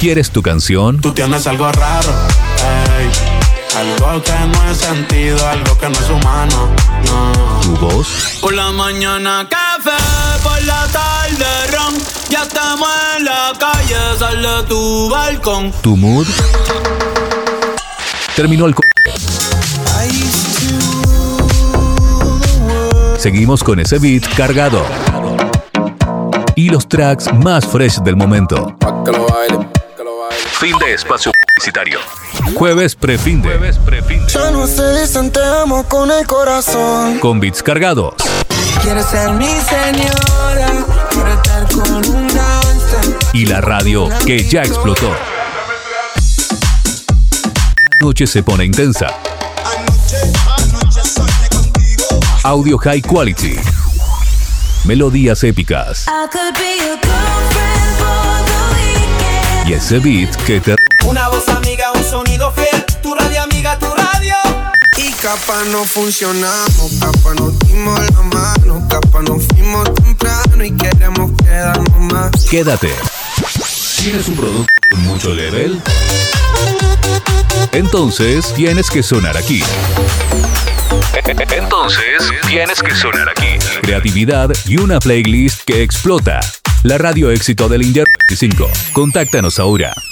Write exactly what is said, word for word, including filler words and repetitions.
¿Quieres tu canción? Tú tienes algo raro, ey. Algo que no es sentido, algo que no es humano, no. ¿Tu voz? Por la mañana café, por la tarde ron. Ya estamos en la calle, sal de tu balcón. ¿Tu mood? Terminó el corte. Seguimos con ese beat cargado y los tracks más fresh del momento. Fin de espacio publicitario. Jueves prefinde. Jueves prefinde. Ya no sé si te amo con el corazón. Con beats cargados. Quieres ser mi señora, quiero estar con un gangster. Y la radio que ya explotó. La noche se pone intensa. Audio high quality. Melodías épicas. Y ese beat que te... Una voz amiga, un sonido fiel. Tu radio amiga, tu radio. Y capaz no funcionamos, capaz nos dimos la mano, capaz nos fuimos temprano y queremos quedarnos más. Quédate. ¿Tienes un producto con mucho level? Entonces tienes que sonar aquí. Entonces tienes que sonar aquí. Creatividad y una playlist que explota. La radio éxito del Inter veinticinco. Contáctanos ahora.